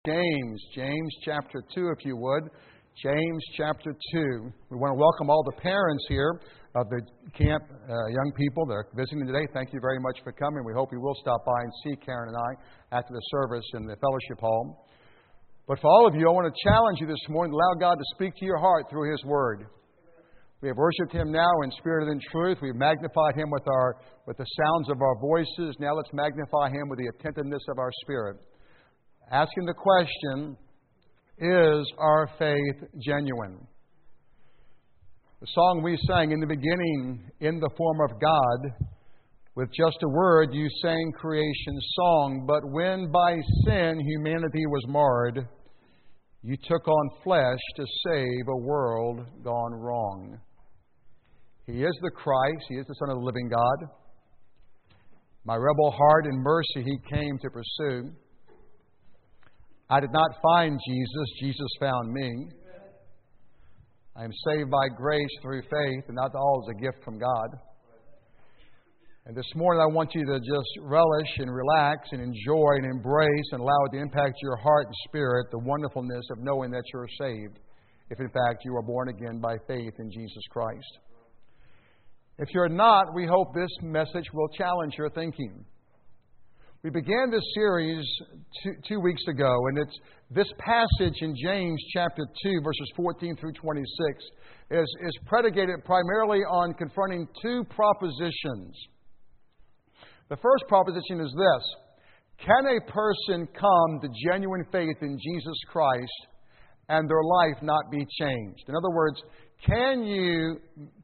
James chapter 2, if you would. James chapter 2. We want to welcome all the parents here of the camp, young people that are visiting today. Thank you very much for coming. We hope you will stop by and see Karen and I after the service in the fellowship hall. But for all of you, I want to challenge you this morning to allow God to speak to your heart through His Word. We have worshipped Him now in spirit and in truth. We've magnified Him with the sounds of our voices. Now let's magnify Him with the attentiveness of our spirit. Asking the question, is our faith genuine? The song we sang in the beginning, in the form of God, with just a word you sang creation's song, but when by sin humanity was marred, you took on flesh to save a world gone wrong. He is the Christ, He is the Son of the living God. My rebel heart in mercy He came to pursue. I did not find Jesus, Jesus found me. I am saved by grace through faith, and not all is a gift from God. And this morning I want you to just relish and relax and enjoy and embrace and allow it to impact your heart and spirit, the wonderfulness of knowing that you're saved, if in fact you are born again by faith in Jesus Christ. If you're not, we hope this message will challenge your thinking. We began this series two weeks ago, and it's this passage in James chapter 2, verses 14 through 26, is predicated primarily on confronting two propositions. The first proposition is this: can a person come to genuine faith in Jesus Christ and their life not be changed? In other words, can you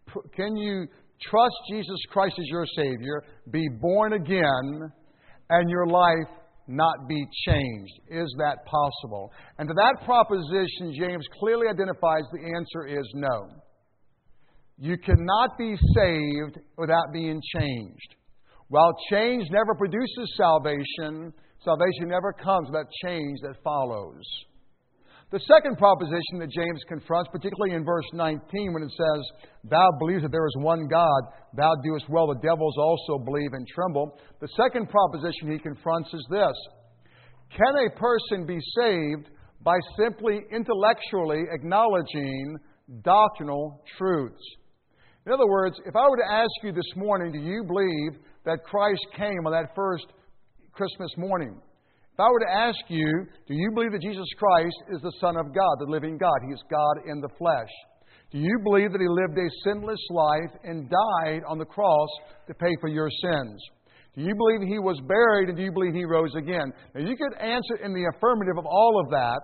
trust Jesus Christ as your Savior, be born again, and your life not be changed? Is that possible? And to that proposition, James clearly identifies the answer is no. You cannot be saved without being changed. While change never produces salvation, salvation never comes without change that follows. The second proposition that James confronts, particularly in verse 19, when it says, "Thou believest that there is one God, thou doest well, the devils also believe and tremble." The second proposition he confronts is this: can a person be saved by simply intellectually acknowledging doctrinal truths? In other words, if I were to ask you this morning, do you believe that Christ came on that first Christmas morning? If I were to ask you, do you believe that Jesus Christ is the Son of God, the living God? He is God in the flesh. Do you believe that He lived a sinless life and died on the cross to pay for your sins? Do you believe He was buried, and do you believe He rose again? Now, you could answer in the affirmative of all of that.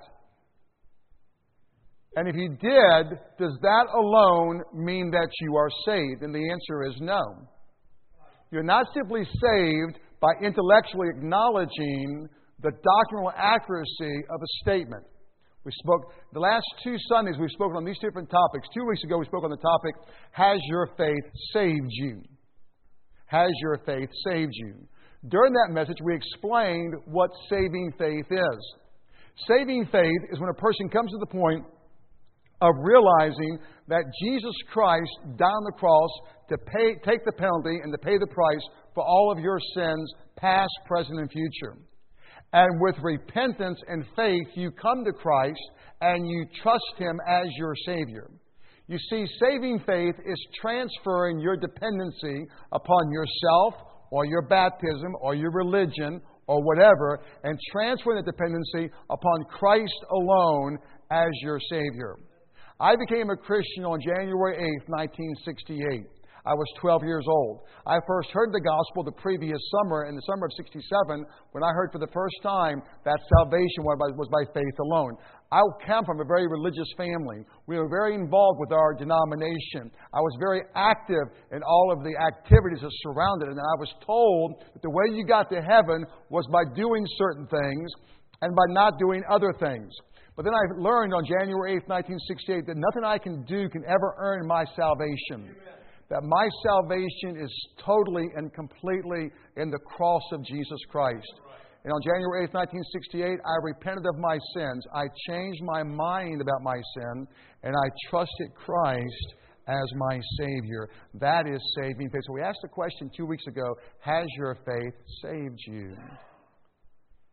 And if you did, does that alone mean that you are saved? And the answer is no. You're not simply saved by intellectually acknowledging the doctrinal accuracy of a statement. We spoke, the last two Sundays we've spoken on these different topics. 2 weeks ago we spoke on the topic, has your faith saved you? Has your faith saved you? During that message we explained what saving faith is. Saving faith is when a person comes to the point of realizing that Jesus Christ died on the cross to take the penalty and to pay the price for all of your sins, past, present, and future. And with repentance and faith, you come to Christ and you trust Him as your Savior. You see, saving faith is transferring your dependency upon yourself or your baptism or your religion or whatever, and transferring the dependency upon Christ alone as your Savior. I became a Christian on January 8th, 1968. I was 12 years old. I first heard the gospel the previous summer, in the summer of 67, when I heard for the first time that salvation was by faith alone. I come from a very religious family. We were very involved with our denomination. I was very active in all of the activities that surrounded it. And I was told that the way you got to heaven was by doing certain things and by not doing other things. But then I learned on January 8th, 1968, that nothing I can do can ever earn my salvation. Amen. That my salvation is totally and completely in the cross of Jesus Christ. And on January 8th, 1968, I repented of my sins. I changed my mind about my sin, and I trusted Christ as my Savior. That is saving faith. So we asked the question 2 weeks ago, has your faith saved you?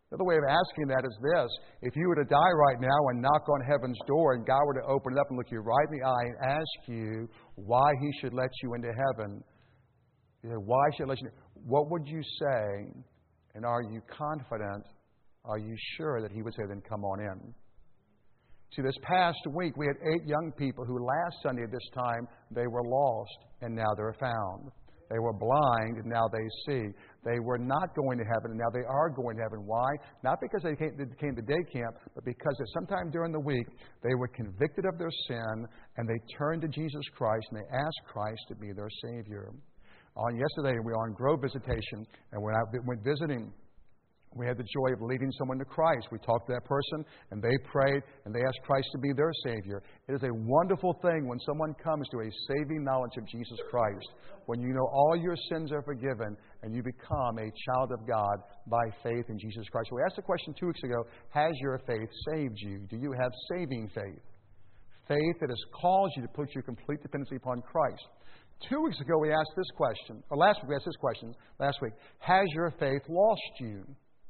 Another way of asking that is this. If you were to die right now and knock on heaven's door and God were to open it up and look you right in the eye and ask you why He should let you into heaven, why should He let you? What would you say? And are you confident? Are you sure that He would say, then come on in? See, this past week we had 8 young people who last Sunday at this time, they were lost and now they're found. They were blind and now they see. They were not going to heaven and now they are going to heaven. Why? Not because they came to day camp, but because at sometime during the week they were convicted of their sin and they turned to Jesus Christ and they asked Christ to be their Savior. On yesterday we were on Grove visitation, and when I went visiting, we had the joy of leading someone to Christ. We talked to that person, and they prayed, and they asked Christ to be their Savior. It is a wonderful thing when someone comes to a saving knowledge of Jesus Christ, when you know all your sins are forgiven, and you become a child of God by faith in Jesus Christ. So we asked the question 2 weeks ago, has your faith saved you? Do you have saving faith? Faith that has caused you to put your complete dependency upon Christ. 2 weeks ago we asked this question, or last week we asked this question, has your faith lost you?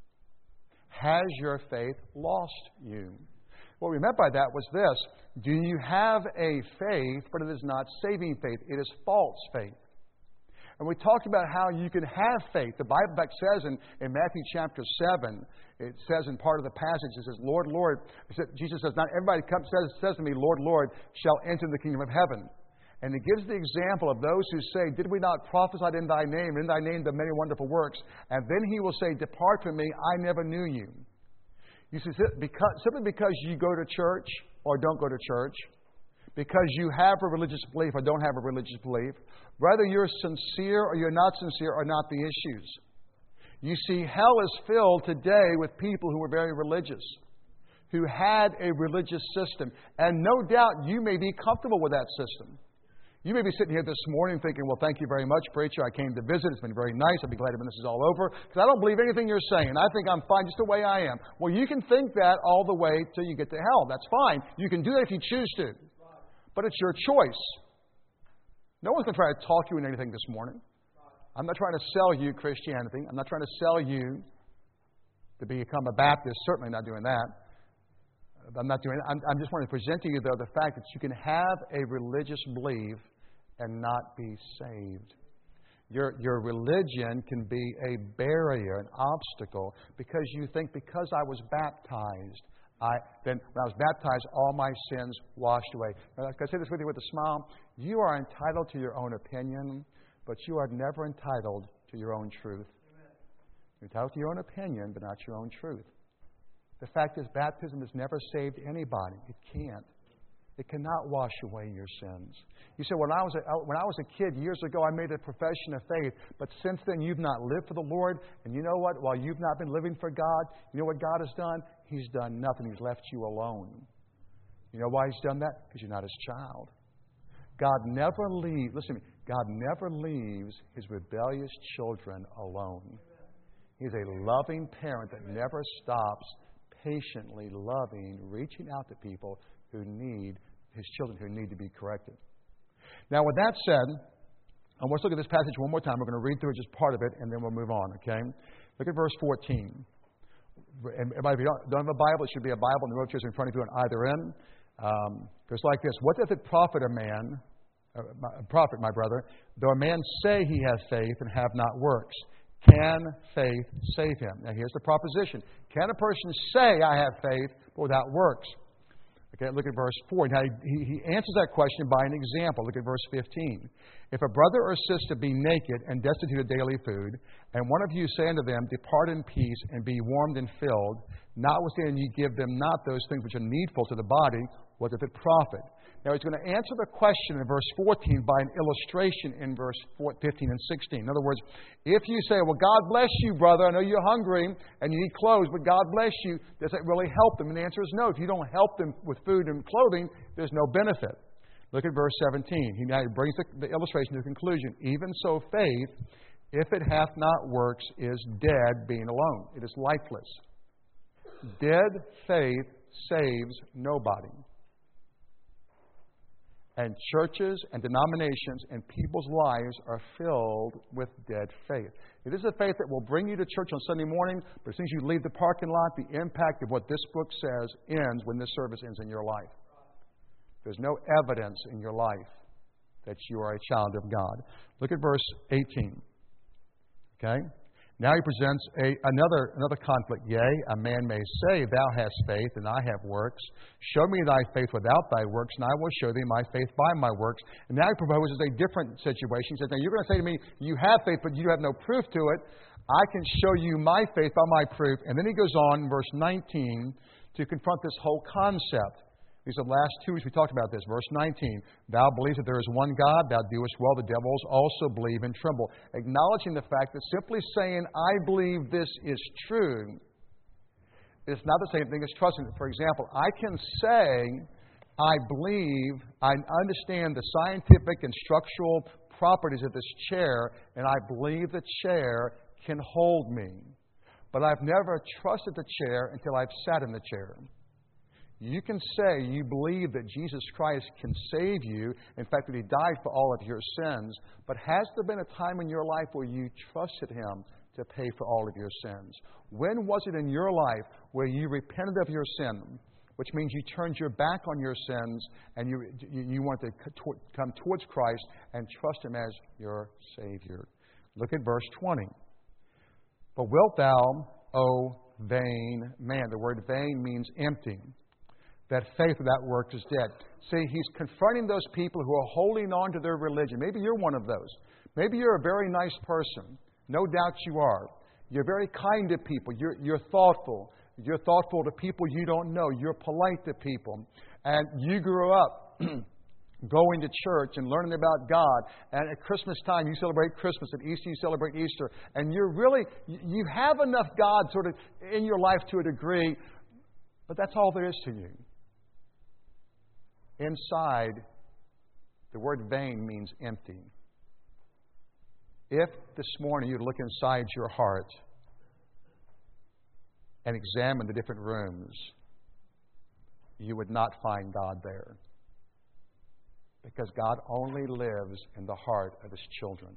Has your faith lost you? What we meant by that was this. Do you have a faith, but it is not saving faith? It is false faith. And we talked about how you can have faith. The Bible back says in Matthew chapter 7, it says in part of the passage, it says, Lord, Lord. Jesus says, not everybody says to me, Lord, Lord, shall enter the kingdom of heaven. And it gives the example of those who say, did we not prophesy in thy name, in thy name the many wonderful works? And then He will say, depart from me, I never knew you. You see, simply because you go to church or don't go to church, because you have a religious belief or don't have a religious belief, whether you're sincere or you're not sincere are not the issues. You see, hell is filled today with people who are very religious, who had a religious system. And no doubt you may be comfortable with that system. You may be sitting here this morning thinking, well, thank you very much, preacher. I came to visit. It's been very nice. I'll be glad when this is all over, because I don't believe anything you're saying. I think I'm fine just the way I am. Well, you can think that all the way till you get to hell. That's fine. You can do that if you choose to. But it's your choice. No one's going to try to talk you into anything this morning. I'm not trying to sell you Christianity. I'm not trying to sell you to become a Baptist. Certainly not doing that. I'm not doing it. I'm just wanting to present to you, though, the fact that you can have a religious belief and not be saved. Your religion can be a barrier, an obstacle, because you think because I was baptized, then when I was baptized, all my sins washed away. Now, can I say this with you with a smile? You are entitled to your own opinion, but you are never entitled to your own truth. You're entitled to your own opinion, but not your own truth. The fact is, baptism has never saved anybody. It can't. It cannot wash away your sins. You say, when I was a kid years ago, I made a profession of faith, but since then you've not lived for the Lord. And you know what? While you've not been living for God, you know what God has done? He's done nothing. He's left you alone. You know why He's done that? Because you're not His child. God never leaves, listen to me, God never leaves His rebellious children alone. He's a loving parent that never stops patiently loving, reaching out to people who need, His children who need to be corrected. Now, with that said, and let's look at this passage one more time. We're going to read through just part of it, and then we'll move on, okay? Look at verse 14. And if you don't have a Bible, it should be a Bible, and the road chairs in front of you on either end. It's like this. What doth it profit a man, my brother, though a man say he has faith and have not works? Can faith save him? Now, here's the proposition. Can a person say, I have faith, but without works? Okay, look at verse 4. Now, he answers that question by an example. Look at verse 15. If a brother or sister be naked and destitute of daily food, and one of you say unto them, depart in peace and be warmed and filled, notwithstanding ye give them not those things which are needful to the body, what doth it profit? Now, he's going to answer the question in verse 14 by an illustration in verse 15 and 16. In other words, if you say, well, God bless you, brother. I know you're hungry and you need clothes, but God bless you. Does it really help them? And the answer is no. If you don't help them with food and clothing, there's no benefit. Look at verse 17. He now brings the illustration to the conclusion. Even so, faith, if it hath not works, is dead, being alone. It is lifeless. Dead faith saves nobody. And churches and denominations and people's lives are filled with dead faith. It is a faith that will bring you to church on Sunday morning, but as soon as you leave the parking lot, the impact of what this book says ends when this service ends in your life. There's no evidence in your life that you are a child of God. Look at verse 18. Okay? Now he presents another conflict. Yea, a man may say, Thou hast faith, and I have works. Show me thy faith without thy works, and I will show thee my faith by my works. And now he proposes a different situation. He says, Now you're going to say to me, You have faith, but you have no proof to it. I can show you my faith by my proof. And then he goes on in verse 19 to confront this whole concept. These are the last 2 weeks we talked about this. Verse 19, Thou believest that there is one God, thou doest well, the devils also believe and tremble. Acknowledging the fact that simply saying, I believe this is true, is not the same thing as trusting it. For example, I can say, I believe, I understand the scientific and structural properties of this chair, and I believe the chair can hold me. But I've never trusted the chair until I've sat in the chair. You can say you believe that Jesus Christ can save you, in fact, that He died for all of your sins, but has there been a time in your life where you trusted Him to pay for all of your sins? When was it in your life where you repented of your sin, which means you turned your back on your sins and you want to come towards Christ and trust Him as your Savior? Look at verse 20. But wilt thou, O vain man? The word vain means empty. That faith without works is dead. See, he's confronting those people who are holding on to their religion. Maybe you're one of those. Maybe you're a very nice person. No doubt you are. You're very kind to people. You're thoughtful. You're thoughtful to people you don't know. You're polite to people. And you grew up going to church and learning about God. And at Christmas time, you celebrate Christmas. At Easter, you celebrate Easter. And you have enough God sort of in your life to a degree, but that's all there is to you. Inside, the word vain means empty. If this morning you look inside your heart and examine the different rooms, you would not find God there. Because God only lives in the heart of His children.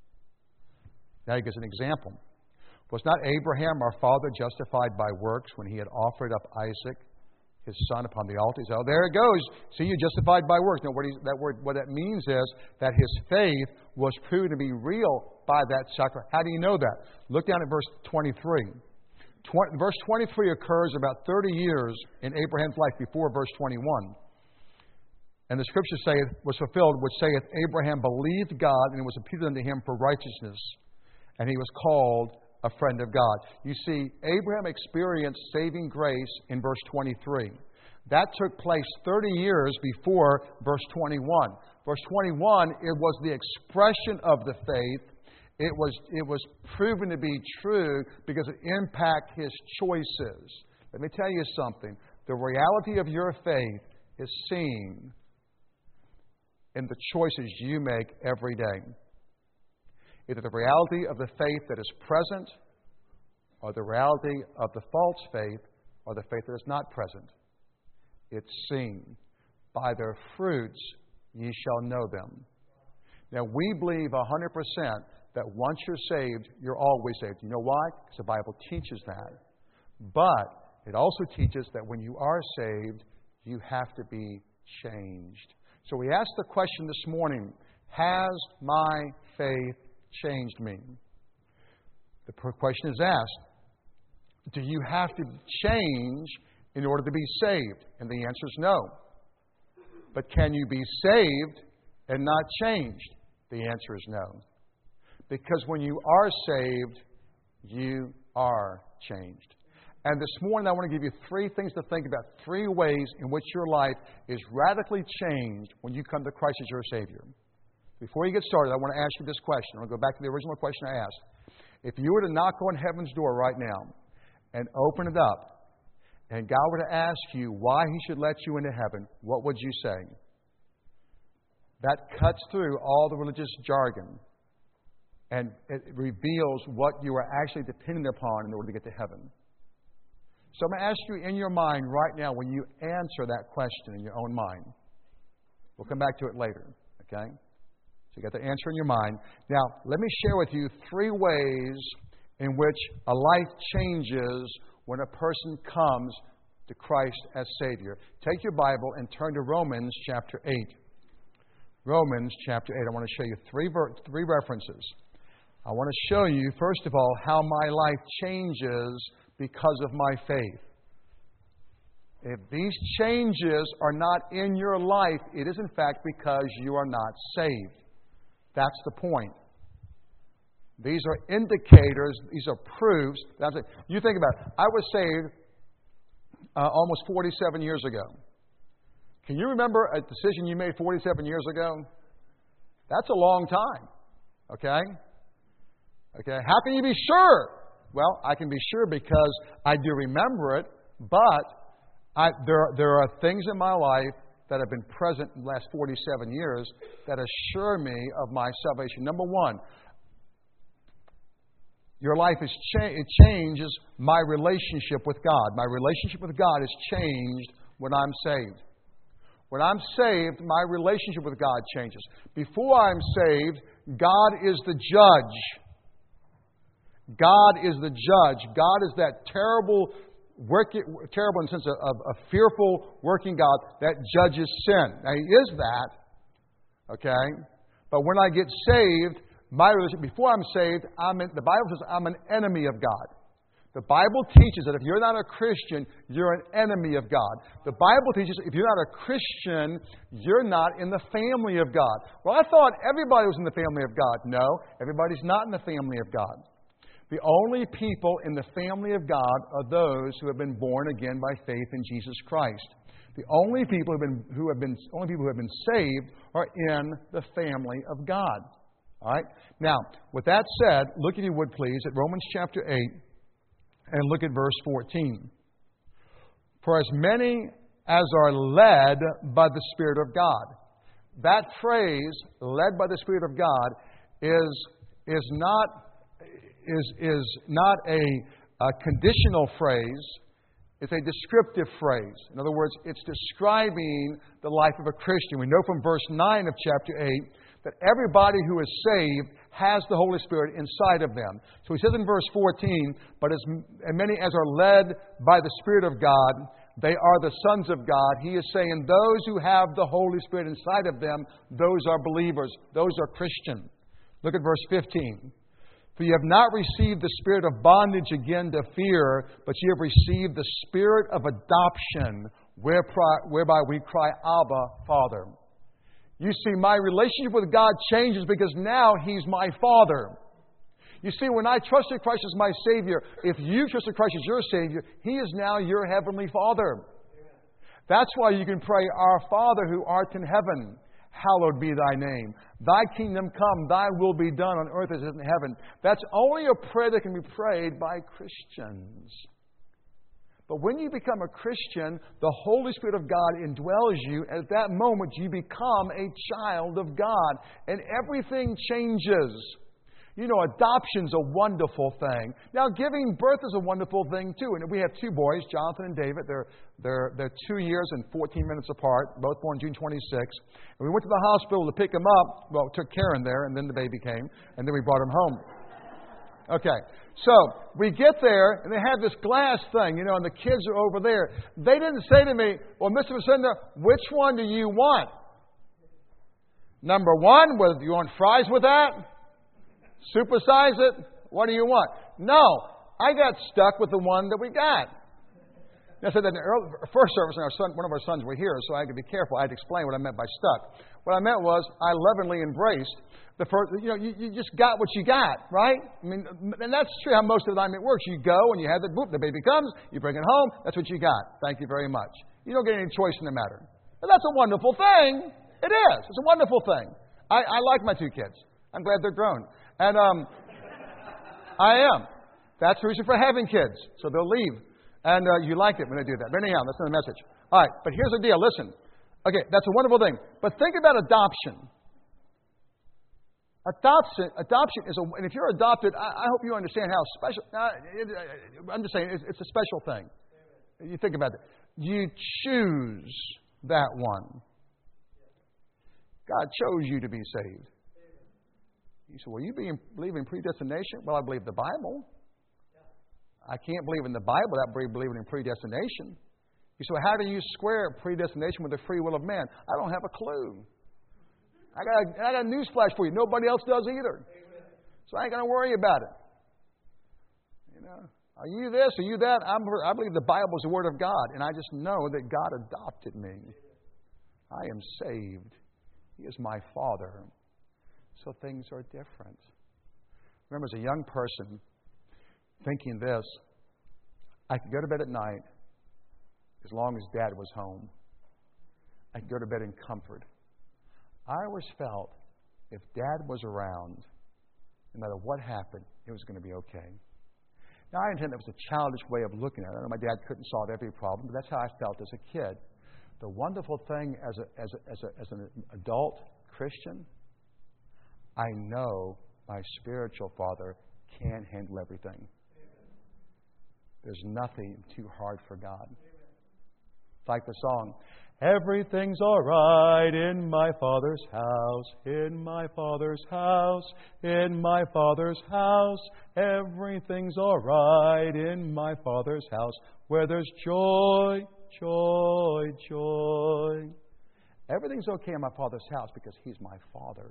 Now he gives an example. Was not Abraham, our father, justified by works when he had offered up Isaac, his son, upon the altar? He said, there it goes. See, you're justified by works. Now, what that means is that his faith was proven to be real by that sacrifice. How do you know that? Look down at verse 23. Verse 23 occurs about 30 years in Abraham's life before verse 21. And the scripture was fulfilled, which saith, Abraham believed God, and it was imputed unto him for righteousness, and he was called a friend of God. You see, Abraham experienced saving grace in verse 23. That took place 30 years before verse 21. Verse 21, it was the expression of the faith. It was proven to be true because it impacted his choices. Let me tell you something. The reality of your faith is seen in the choices you make every day. Either the reality of the faith that is present, or the reality of the false faith, or the faith that is not present. It's seen. By their fruits ye shall know them. Now, we believe 100% that once you're saved, you're always saved. You know why? Because the Bible teaches that. But it also teaches that when you are saved, you have to be changed. So we asked the question this morning, has my faith changed me? The question is asked, do you have to change in order to be saved? And the answer is no. But can you be saved and not changed? The answer is no. Because when you are saved, you are changed. And this morning I want to give you 3 things to think about, 3 ways in which your life is radically changed when you come to Christ as your Savior. Before you get started, I want to ask you this question. I'm going to go back to the original question I asked. If you were to knock on heaven's door right now and open it up, and God were to ask you why He should let you into heaven, what would you say? That cuts through all the religious jargon, and it reveals what you are actually dependent upon in order to get to heaven. So I'm going to ask you in your mind right now, when you answer that question in your own mind, We'll come back to it later. Okay? So you got the answer in your mind. Now, let me share with you 3 ways in which a life changes when a person comes to Christ as Savior. Take your Bible and turn to Romans chapter 8. Romans chapter 8. I want to show you 3 references. I want to show you, first of all, how my life changes because of my faith. If these changes are not in your life, it is in fact because you are not saved. That's the point. These are indicators, these are proofs. You think about it. I was saved almost 47 years ago. Can you remember a decision you made 47 years ago? That's a long time. Okay? Okay. How can you be sure? Well, I can be sure because I do remember it, but there are things in my life that have been present in the last 47 years that assure me of my salvation. Number one, your life it changes my relationship with God. My relationship with God is changed when I'm saved. When I'm saved, my relationship with God changes. Before I'm saved, God is the judge. God is the judge. God is that terrible in the sense of a fearful working God that judges sin. Now, He is that, okay? But when I get saved, my relationship, before I'm saved, the Bible says I'm an enemy of God. The Bible teaches that if you're not a Christian, you're an enemy of God. The Bible teaches if you're not a Christian, you're not in the family of God. Well, I thought everybody was in the family of God. No, everybody's not in the family of God. The only people in the family of God are those who have been born again by faith in Jesus Christ. The only people who have been saved are in the family of God. All right? Now, with that said, look if you would please at Romans chapter 8 and look at verse 14. For as many as are led by the Spirit of God. That phrase, led by the Spirit of God, is not a conditional phrase. It's a descriptive phrase. In other words, it's describing the life of a Christian. We know from verse 9 of chapter 8 that everybody who is saved has the Holy Spirit inside of them. So he says in verse 14, but as many as are led by the Spirit of God, they are the sons of God. He is saying those who have the Holy Spirit inside of them, those are believers. Those are Christian. Look at verse 15. For you have not received the spirit of bondage again to fear, but you have received the spirit of adoption, whereby we cry, Abba, Father. You see, my relationship with God changes because now He's my Father. You see, when I trusted Christ as my Savior, if you trusted Christ as your Savior, He is now your Heavenly Father. That's why you can pray, Our Father who art in heaven, hallowed be Thy name. Thy kingdom come, Thy will be done on earth as it is in heaven. That's only a prayer that can be prayed by Christians. But when you become a Christian, the Holy Spirit of God indwells you. At that moment, you become a child of God. And everything changes. You know, adoption's a wonderful thing. Now, giving birth is a wonderful thing, too. And we have 2 boys, Jonathan and David. They're 2 years and 14 minutes apart, both born June 26th. And we went to the hospital to pick them up. Well, took Karen there, and then the baby came. And then we brought him home. Okay, so we get there, and they have this glass thing, and the kids are over there. They didn't say to me, well, Mr. Vicenda, which one do you want? Number 1, do you want fries with that? Supersize it? What do you want? No, I got stuck with the one that we got. I said that in the first service, and one of our sons were here, so I had to be careful. I had to explain what I meant by stuck. What I meant was I lovingly embraced the first. You just got what you got, right? I mean, and that's true how most of the time it works. You go and you have the baby comes, you bring it home. That's what you got. Thank you very much. You don't get any choice in the matter. But that's a wonderful thing. It is. It's a wonderful thing. I like my 2 kids. I'm glad they're grown. And I am. That's the reason for having kids. So they'll leave. And you like it when they do that. But anyhow, that's not the message. All right, but here's the deal. Listen. Okay, that's a wonderful thing. But think about adoption. Adoption is and if you're adopted, I hope you understand how special. I'm just saying, it's a special thing. You think about it. You choose that one. God chose you to be saved. You say, well, you believe in predestination? Well, I believe the Bible. I can't believe in the Bible without believing in predestination. You say, well, how do you square predestination with the free will of man? I don't have a clue. I got a news flash for you. Nobody else does either. So I ain't going to worry about it. You know, are you this? Are you that? I believe the Bible is the Word of God, and I just know that God adopted me. I am saved. He is my Father. So things are different. Remember, as a young person, thinking this, I could go to bed at night as long as Dad was home. I could go to bed in comfort. I always felt if Dad was around, no matter what happened, it was going to be okay. Now, I intend that was a childish way of looking at it. I know my dad couldn't solve every problem, but that's how I felt as a kid. The wonderful thing as an adult Christian, I know my spiritual father can handle everything. There's nothing too hard for God. It's like the song, everything's all right in my Father's house, in my Father's house, in my Father's house. Everything's all right in my Father's house, where there's joy, joy, joy. Everything's okay in my Father's house because He's my Father.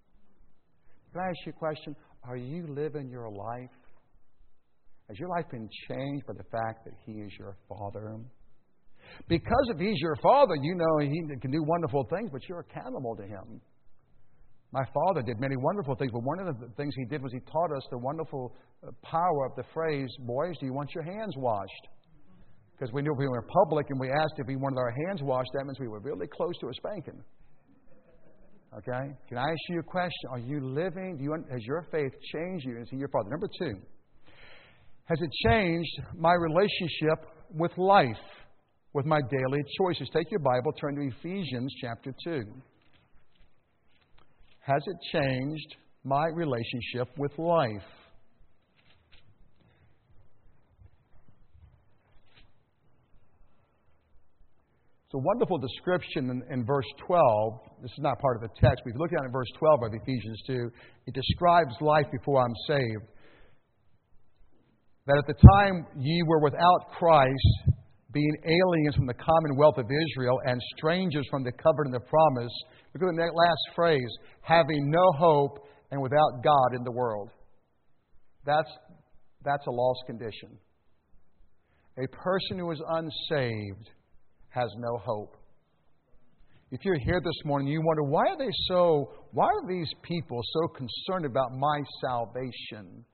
Can I ask you a question? Are you living your life? Has your life been changed by the fact that He is your Father? Because if He's your Father, you know He can do wonderful things, but you're accountable to Him. My father did many wonderful things, but one of the things he did was he taught us the wonderful power of the phrase, boys, do you want your hands washed? Because we knew if we were in public and we asked if we wanted our hands washed, that means we were really close to a spanking. Okay? Can I ask you a question? Are you living? Has your faith changed you? Is He your Father? Number 2, has it changed my relationship with life, with my daily choices? Take your Bible, turn to Ephesians chapter 2. Has it changed my relationship with life? It's a wonderful description in verse 12. This is not part of the text, but if you look at it in verse 12 of Ephesians 2, it describes life before I'm saved. That at the time ye were without Christ, being aliens from the commonwealth of Israel and strangers from the covenant of promise. Look at that last phrase, having no hope and without God in the world. That's a lost condition. A person who is unsaved has no hope. If you're here this morning, you wonder, why are these people so concerned about my salvation?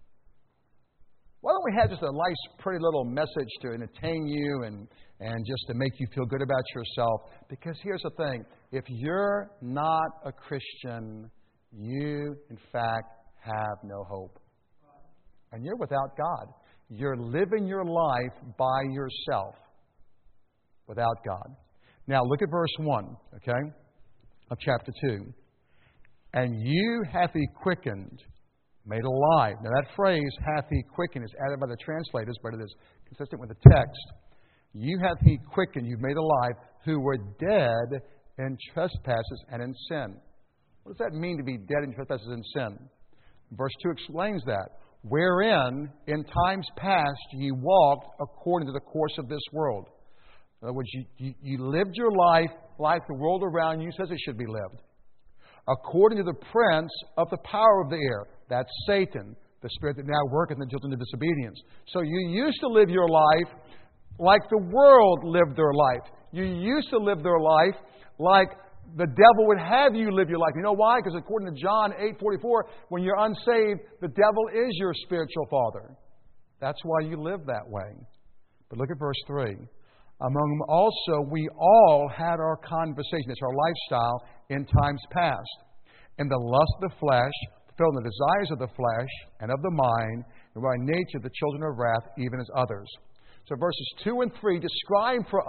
Why don't we have just a nice, pretty little message to entertain you and just to make you feel good about yourself? Because here's the thing. If you're not a Christian, you, in fact, have no hope. And you're without God. You're living your life by yourself without God. Now, look at verse 1, okay, of chapter 2. And you hath He quickened, made alive. Now that phrase, hath He quickened, is added by the translators, but it is consistent with the text. You hath He quickened, you've made alive, who were dead in trespasses and in sin. What does that mean to be dead in trespasses and sin? Verse 2 explains that. Wherein, in times past, ye walked according to the course of this world. In other words, you lived your life like the world around you says it should be lived. According to the prince of the power of the air. That's Satan, the spirit that now worketh in the children of disobedience. So you used to live your life like the world lived their life. You used to live their life like the devil would have you live your life. You know why? Because according to John 8:44, when you're unsaved, the devil is your spiritual father. That's why you live that way. But look at verse 3. Among them also we all had our conversation, that's our lifestyle, in times past. In the lust of the flesh, fulfilling the desires of the flesh and of the mind, and by nature the children of wrath, even as others. So verses 2 and 3 describe for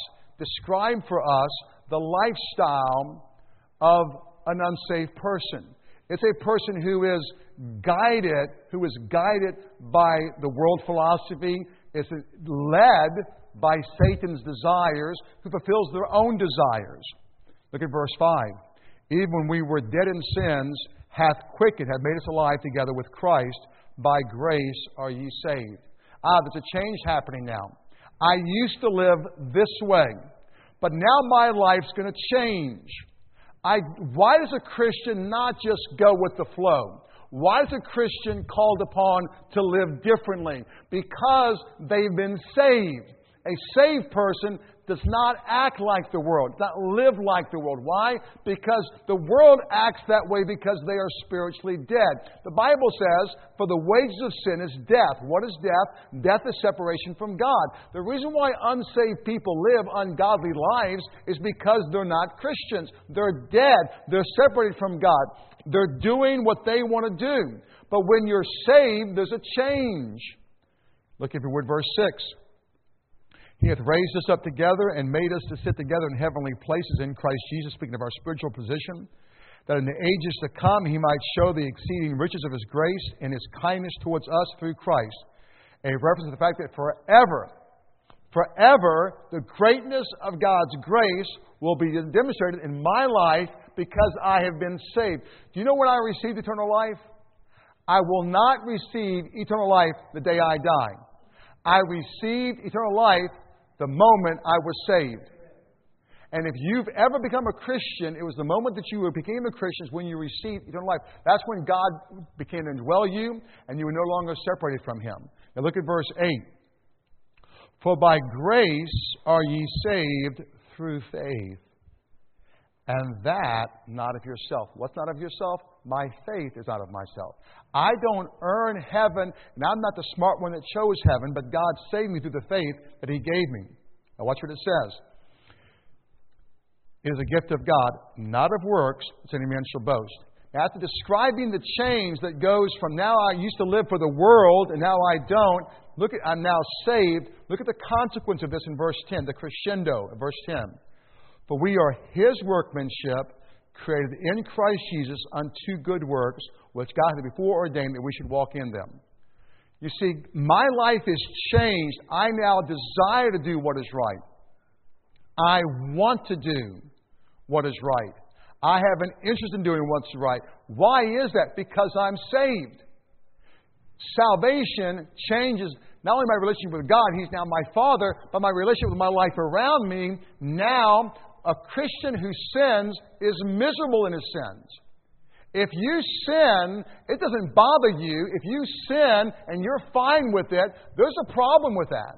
us the lifestyle of an unsaved person. It's a person who is guided by the world philosophy, is led by Satan's desires, who fulfills their own desires. Look at verse 5. even when we were dead in sins, hath quickened, hath made us alive together with Christ. By grace are ye saved. There's a change happening now. I used to live this way, but now my life's going to change. Why does a Christian not just go with the flow? Why is a Christian called upon to live differently? Because they've been saved. A saved person does not act like the world, does not live like the world. Why? Because the world acts that way because they are spiritually dead. The Bible says, for the wages of sin is death. What is death? Death is separation from God. The reason why unsaved people live ungodly lives is because they're not Christians. They're dead. They're separated from God. They're doing what they want to do. But when you're saved, there's a change. Look, if you would, verse 6. He hath raised us up together and made us to sit together in heavenly places in Christ Jesus, speaking of our spiritual position, that in the ages to come He might show the exceeding riches of His grace and His kindness towards us through Christ. A reference to the fact that forever, the greatness of God's grace will be demonstrated in my life because I have been saved. Do you know when I received eternal life? I will not receive eternal life the day I die. I received eternal life the moment I was saved. And if you've ever become a Christian, it was the moment that you became a Christian when you received eternal life. That's when God began to indwell you and you were no longer separated from Him. Now look at verse 8. For by grace are ye saved through faith. And that not of yourself. What's not of yourself? My faith is not of myself. I don't earn heaven, and I'm not the smart one that chose heaven, but God saved me through the faith that He gave me. Now watch what it says. It is a gift of God, not of works, that any man shall boast. Now, after describing the change that goes from now I used to live for the world and now I don't, I'm now saved. Look at the consequence of this in verse 10, the crescendo of verse 10. For we are His workmanship, created in Christ Jesus unto good works, which God had before ordained that we should walk in them. You see, my life is changed. I now desire to do what is right. I want to do what is right. I have an interest in doing what's right. Why is that? Because I'm saved. Salvation changes not only my relationship with God, He's now my Father, but my relationship with my life around me. Now, a Christian who sins is miserable in his sins. If you sin, it doesn't bother you. If you sin and you're fine with it, there's a problem with that.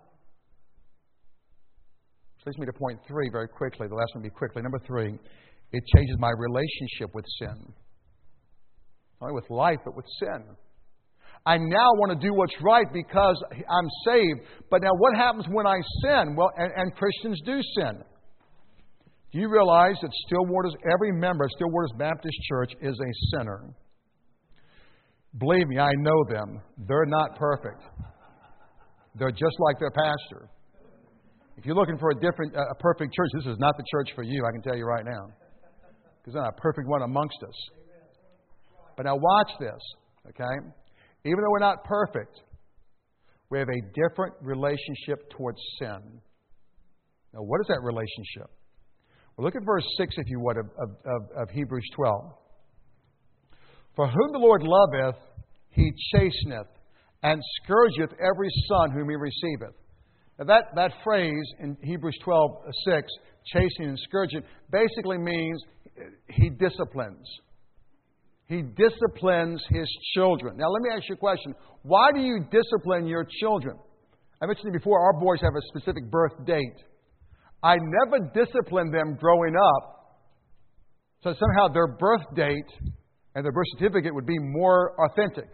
Which leads me to point 3 very quickly. The last one will be quickly. Number 3, it changes my relationship with sin. Not only with life, but with sin. I now want to do what's right because I'm saved. But now what happens when I sin? Well, and Christians do sin. Do you realize that every member of Stillwater's Baptist Church is a sinner? Believe me, I know them. They're not perfect. They're just like their pastor. If you're looking for a perfect church, this is not the church for you, I can tell you right now. Because there's not a perfect one amongst us. But now watch this, okay? Even though we're not perfect, we have a different relationship towards sin. Now, what is that relationship? Well, look at verse 6, if you would, of Hebrews 12. For whom the Lord loveth, He chasteneth, and scourgeth every son whom He receiveth. Now that phrase in Hebrews 12:6, chastening and scourging, basically means He disciplines. He disciplines His children. Now, let me ask you a question. Why do you discipline your children? I mentioned before, our boys have a specific birth date. I never disciplined them growing up, so somehow their birth date and their birth certificate would be more authentic.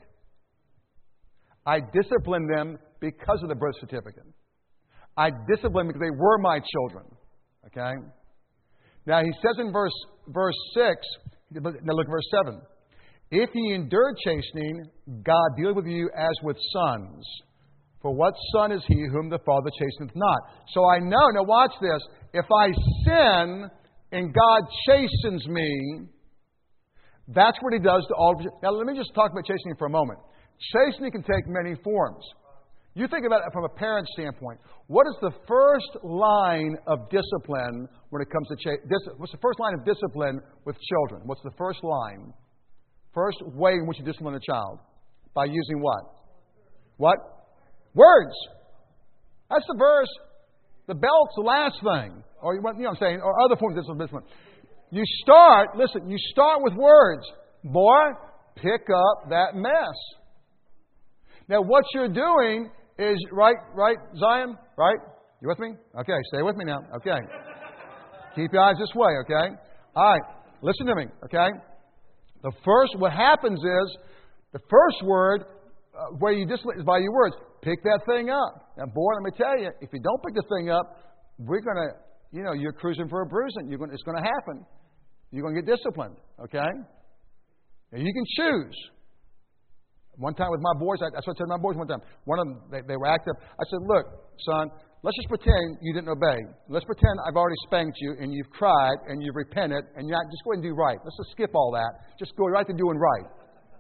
I disciplined them because of the birth certificate. I disciplined them because they were my children. Okay? Now, he says in verse 6, now look at verse 7. If ye endure chastening, God dealeth with you as with sons. For what son is he whom the Father chasteneth not? So I know, now watch this, if I sin and God chastens me, that's what He does to all of you. Now let me just talk about chastening for a moment. Chastening can take many forms. You think about it from a parent standpoint. What is the first line of discipline when it comes to what's the first line of discipline with children? What's the first line? First way in which you discipline a child? By using what? What? Words. That's the verse. The belt's the last thing. Or you know what I'm saying? Or other forms of discipline. You start with words. Boy, pick up that mess. Now what you're doing is, right, Zion? Right? You with me? Okay, stay with me now. Okay. Keep your eyes this way, okay? All right, listen to me, okay? What happens is, the first word where you discipline is by your words. Pick that thing up. Now, boy, let me tell you, if you don't pick the thing up, we're going to, you're cruising for a bruising. It's going to happen. You're going to get disciplined, okay? Now, you can choose. One time with my boys, I said to my boys one time, one of them, they were active. I said, look, son, let's just pretend you didn't obey. Let's pretend I've already spanked you and you've cried and you've repented and just go ahead and do right. Let's just skip all that. Just go right to doing right.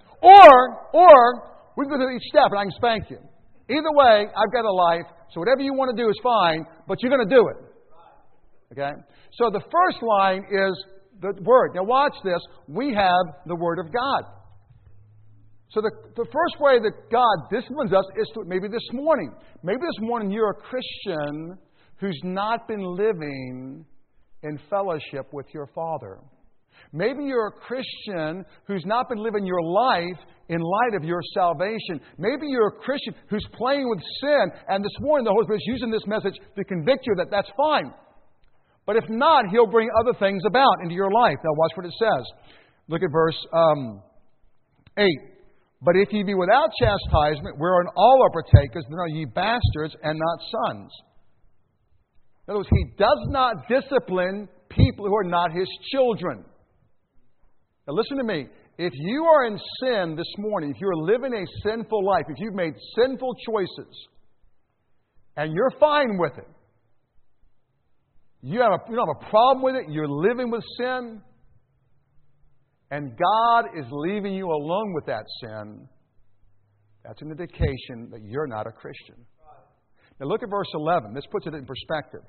Or we can go through each step and I can spank you. Either way, I've got a life, so whatever you want to do is fine, but you're going to do it. Okay? So the first line is the Word. Now watch this. We have the Word of God. So the first way that God disciplines us is maybe this morning. Maybe this morning you're a Christian who's not been living in fellowship with your Father. Maybe you're a Christian who's not been living your life in light of your salvation. Maybe you're a Christian who's playing with sin, and this morning the Holy Spirit is using this message to convict you that that's fine. But if not, He'll bring other things about into your life. Now watch what it says. Look at verse 8. But if ye be without chastisement, wherein all are partakers, then are ye bastards and not sons. In other words, He does not discipline people who are not His children. Now listen to me. If you are in sin this morning, if you're living a sinful life, if you've made sinful choices, and you're fine with it, you don't have a problem with it, you're living with sin, and God is leaving you alone with that sin, that's an indication that you're not a Christian. Now look at verse 11. This puts it in perspective.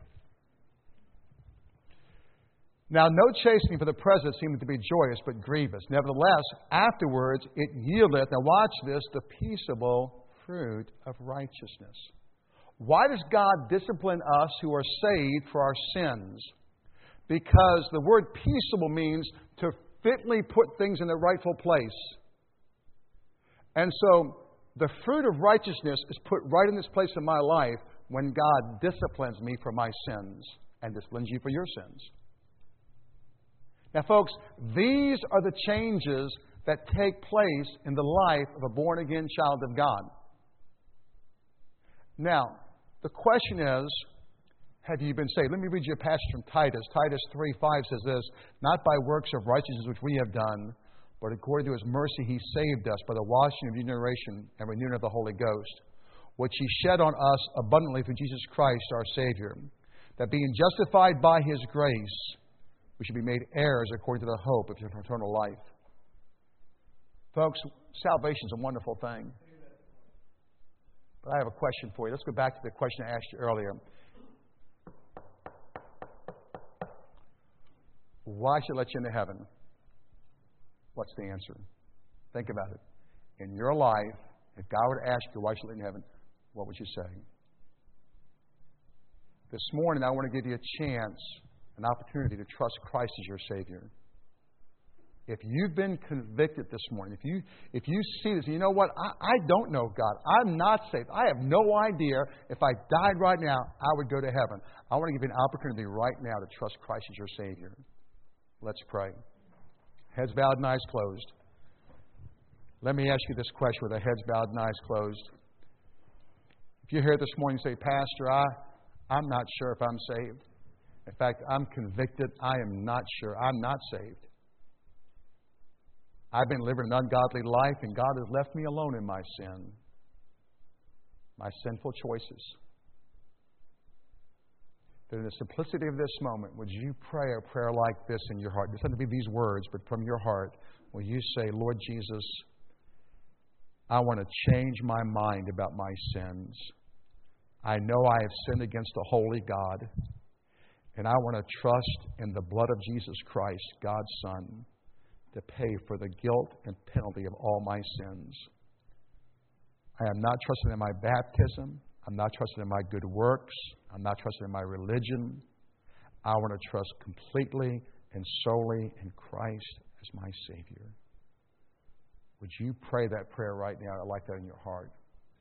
Now no chastening for the present seemeth to be joyous, but grievous. Nevertheless, afterwards it yieldeth, now watch this, the peaceable fruit of righteousness. Why does God discipline us who are saved for our sins? Because the word peaceable means to fitly put things in their rightful place. And so the fruit of righteousness is put right in this place in my life when God disciplines me for my sins and disciplines you for your sins. Now, folks, these are the changes that take place in the life of a born-again child of God. Now, the question is, have you been saved? Let me read you a passage from Titus. Titus 3:5 says this, not by works of righteousness which we have done, but according to His mercy He saved us by the washing of regeneration and renewing of the Holy Ghost, which He shed on us abundantly through Jesus Christ our Savior, that being justified by His grace, we should be made heirs according to the hope of eternal life. Folks, salvation is a wonderful thing. But I have a question for you. Let's go back to the question I asked you earlier. Why should I let you into heaven? What's the answer? Think about it. In your life, if God were to ask you, why should I let you into heaven? What would you say? This morning, I want to give you a chance, an opportunity to trust Christ as your Savior. If you've been convicted this morning, if you see this, you know what? I don't know God. I'm not saved. I have no idea if I died right now, I would go to heaven. I want to give you an opportunity right now to trust Christ as your Savior. Let's pray. Heads bowed and eyes closed. Let me ask you this question with our heads bowed and eyes closed. If you're here this morning and say, Pastor, I'm not sure if I'm saved. In fact, I'm convicted. I am not sure. I'm not saved. I've been living an ungodly life, and God has left me alone in my sin, my sinful choices. That in the simplicity of this moment, would you pray a prayer like this in your heart? It doesn't have to be these words, but from your heart, will you say, Lord Jesus, I want to change my mind about my sins. I know I have sinned against the holy God, and I want to trust in the blood of Jesus Christ, God's Son, to pay for the guilt and penalty of all my sins. I am not trusting in my baptism. I'm not trusting in my good works. I'm not trusting in my religion. I want to trust completely and solely in Christ as my Savior. Would you pray that prayer right now? I'd like that in your heart.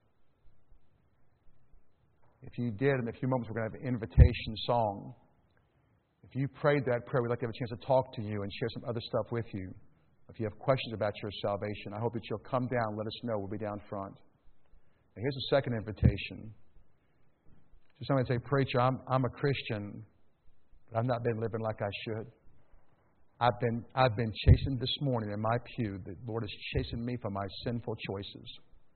If you did, in a few moments, we're going to have an invitation song. If you prayed that prayer, we'd like to have a chance to talk to you and share some other stuff with you. If you have questions about your salvation, I hope that you'll come down and let us know. We'll be down front. And here's a second invitation. So somebody say, "Preacher, I'm a Christian, but I've not been living like I should. I've been chastened this morning in my pew. The Lord has chastened me for my sinful choices.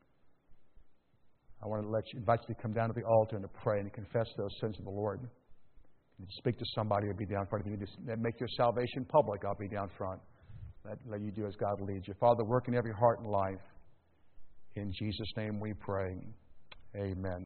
I want to invite you to come down to the altar and to pray and to confess those sins to the Lord. And to speak to somebody who'll be down front. If you need to make your salvation public, I'll be down front. Let you do as God leads you. Father, work in every heart and life. In Jesus' name we pray. Amen.